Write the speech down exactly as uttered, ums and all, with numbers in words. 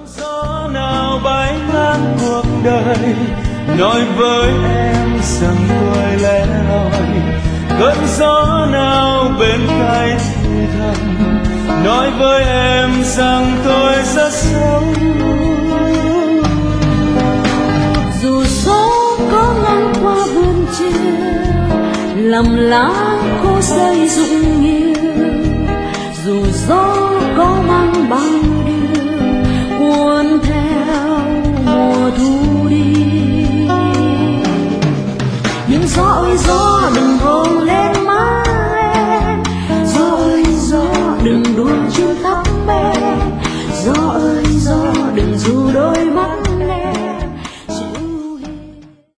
gió nào bay ngang cuộc đời nói với em rằng tôi lẻ loi, cơn gió nào bên cạnh thì thầm nói với em rằng tôi rất xấu. Dù gió có ngang qua vườn chiều làm lá khô rơi rụng nhiều, dù gió có mang bao điều cuốn theo mùa thu đi, nhưng gió ơi gió đừng